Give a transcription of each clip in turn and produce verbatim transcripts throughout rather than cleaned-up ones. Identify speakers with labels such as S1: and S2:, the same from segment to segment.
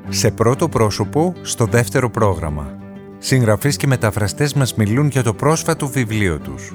S1: Σε πρώτο πρόσωπο, στο δεύτερο πρόγραμμα. Συγγραφείς και μεταφραστές μας μιλούν για το πρόσφατο βιβλίο τους.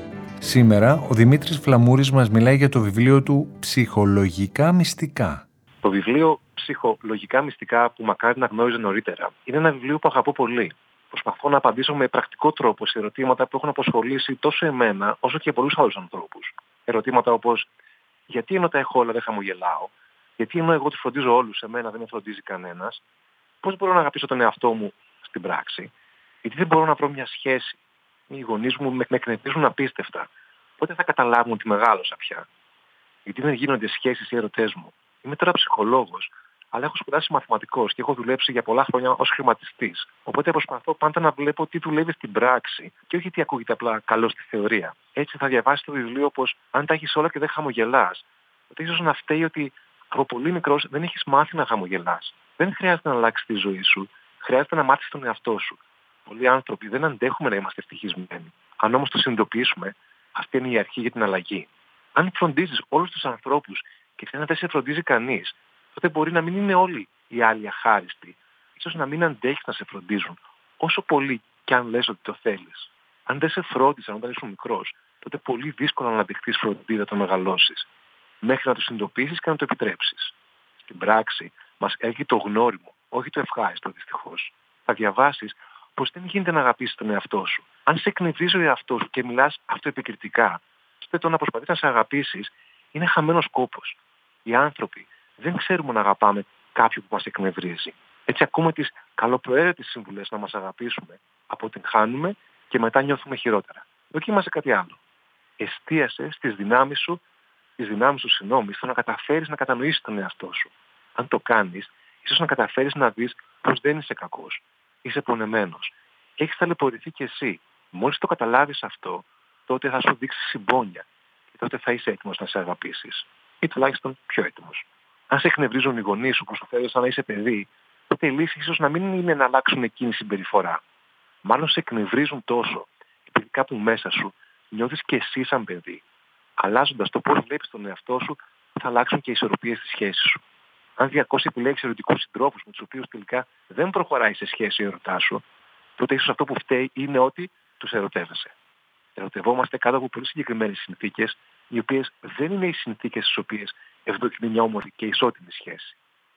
S1: Σήμερα, ο Δημήτρης Φλαμούρης μας μιλάει για το βιβλίο του «Ψυχολογικά μυστικά».
S2: Το βιβλίο «Ψυχολογικά μυστικά» που μακάρι να γνώριζε νωρίτερα είναι ένα βιβλίο που αγαπώ πολύ. Προσπαθώ να απαντήσω με πρακτικό τρόπο σε ερωτήματα που έχουν απασχολήσει τόσο εμένα όσο και πολλούς άλλους ανθρώπους. Ερωτήματα όπως γιατί ενώ τα έχω όλα δεν χαμογελάω, γιατί ενώ εγώ τους φροντίζω όλους, εμένα δεν με φροντίζει κανένας, πώς μπορώ να αγαπήσω τον εαυτό μου στην πράξη, γιατί δεν μπορώ να βρω μια σχέση. Οι γονείς μου με εκνευρίζουν απίστευτα. Πότε θα καταλάβουν ότι μεγάλωσα πια. Γιατί δεν γίνονται σχέσεις οι έρωτές μου. Είμαι τώρα ψυχολόγος, αλλά έχω σπουδάσει μαθηματικός και έχω δουλέψει για πολλά χρόνια ως χρηματιστής. Οπότε προσπαθώ πάντα να βλέπω τι δουλεύει στην πράξη και όχι τι ακούγεται απλά καλό στη θεωρία. Έτσι θα διαβάσει το βιβλίο πως αν τα έχεις όλα και δεν χαμογελάς, ότι ίσως να φταίει ότι από πολύ μικρός δεν έχεις μάθει να χαμογελάς. Δεν χρειάζεται να αλλάξεις τη ζωή σου, χρειάζεται να μάθεις τον εαυτό σου. Πολλοί άνθρωποι δεν αντέχουμε να είμαστε ευτυχισμένοι. Αν όμως το συνειδητοποιήσουμε, αυτή είναι η αρχή για την αλλαγή. Αν φροντίζεις όλους τους ανθρώπους και δεν σε φροντίζει κανείς, τότε μπορεί να μην είναι όλοι οι άλλοι αχάριστοι. Ίσως να μην αντέχεις να σε φροντίζουν, όσο πολύ κι αν λες ότι το θέλεις. Αν δεν σε φρόντισαν όταν ήσουν μικρός, τότε πολύ δύσκολο να δεχτείς φροντίδα το μεγαλώσεις. Μέχρι να το συνειδητοποιήσεις και να το επιτρέψεις. Στην πράξη μας έρχεται το γνώριμο, όχι το ευχάριστο δυστυχώς. Θα διαβάσεις πως δεν γίνεται να αγαπήσεις τον εαυτό σου. Αν σε εκνευρίζει ο εαυτός σου και μιλάς αυτοεπικριτικά, τότε το να προσπαθείς να σε αγαπήσεις είναι χαμένος κόπος. Οι άνθρωποι δεν ξέρουμε να αγαπάμε κάποιον που μας εκνευρίζει. Έτσι ακούμε τις καλοπροαίρετες συμβουλές να μας αγαπήσουμε, αποτυγχάνουμε και μετά νιώθουμε χειρότερα. Δοκίμασε κάτι άλλο. Εστίασε στις δυνάμεις σου, τις δυνάμεις σου συγγνώμη, στο να καταφέρεις να κατανοήσεις τον εαυτό σου. Αν το κάνεις, ίσως να καταφέρεις να δεις πως δεν είσαι κακός. Είσαι πονεμένος. Έχεις ταλαιπωρηθεί κι εσύ. Μόλις το καταλάβεις αυτό, τότε θα σου δείξει συμπόνια και τότε θα είσαι έτοιμος να σε αγαπήσεις. Ή τουλάχιστον πιο έτοιμος. Αν σε εκνευρίζουν οι γονείς σου που σου θέλουν σαν να είσαι παιδί, τότε η λύση ίσως να μην είναι να αλλάξουν εκείνη συμπεριφορά. Μάλλον σε εκνευρίζουν τόσο, επειδή κάπου μέσα σου νιώθεις και εσύ σαν παιδί. Αλλάζοντας το πώς βλέπεις τον εαυτό σου, θα αλλάξουν και οι ισορροπίες στη σχέση σου. Αν διακόσι επιλέγεις ερωτικούς συντρόφους με τους οποίους τελικά δεν προχωράει σε σχέση η ερωτά σου, τότε ίσως αυτό που φταίει είναι ότι τους ερωτεύεσαι. Ερωτευόμαστε κάτω από πολύ συγκεκριμένες συνθήκες, οι οποίες δεν είναι οι συνθήκες στις οποίες ευδοκιμεί μια όμορφη και ισότιμη σχέση.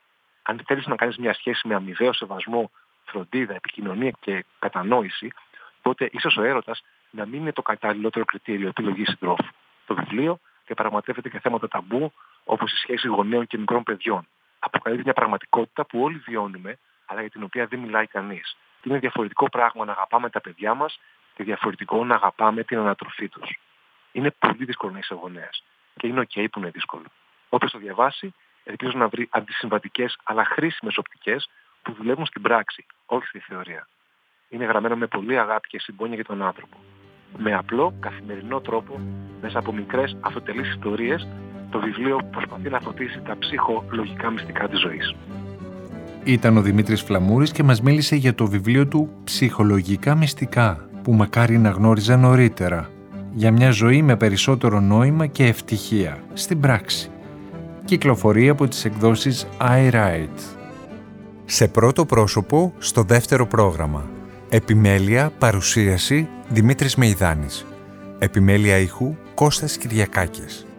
S2: Αν θέλεις να κάνεις μια σχέση με αμοιβαίο σεβασμό, φροντίδα, επικοινωνία και κατανόηση, τότε ίσως ο έρωτας να μην είναι το καταλληλότερο κριτήριο επιλογής συντρόφου. Το βιβλίο διαπραγματεύεται και θέματα ταμπού, όπως η σχέση γονέων και μικρών παιδιών. Αποκαλύπτει μια πραγματικότητα που όλοι βιώνουμε, αλλά για την οποία δεν μιλάει κανείς. Είναι διαφορετικό πράγμα να αγαπάμε τα παιδιά μας και διαφορετικό να αγαπάμε την ανατροφή τους. Είναι πολύ δύσκολο να είσαι γονέας και είναι ok που είναι δύσκολο. Όποιος το διαβάσει, ελπίζω να βρει αντισυμβατικές αλλά χρήσιμες οπτικές που δουλεύουν στην πράξη, όχι στη θεωρία. Είναι γραμμένο με πολύ αγάπη και συμπόνια για τον άνθρωπο. Με απλό, καθημερινό τρόπο, μέσα από μικρές αυτοτελείς ιστορίες, το βιβλίο προσπαθεί να φωτίσει τα ψυχολογικά μυστικά της ζωής.
S1: Ήταν ο Δημήτρης Φλαμούρης και μας μίλησε για το βιβλίο του «Ψυχολογικά μυστικά», που μακάρι να γνώριζα νωρίτερα, για μια ζωή με περισσότερο νόημα και ευτυχία στην πράξη. Κυκλοφορεί από τις εκδόσεις iWrite. Σε πρώτο πρόσωπο, στο δεύτερο πρόγραμμα. Επιμέλεια, παρουσίαση, Δημήτρης Μεϊδάνης. Επιμέλεια ήχου, Κώστας Κυριακάκης.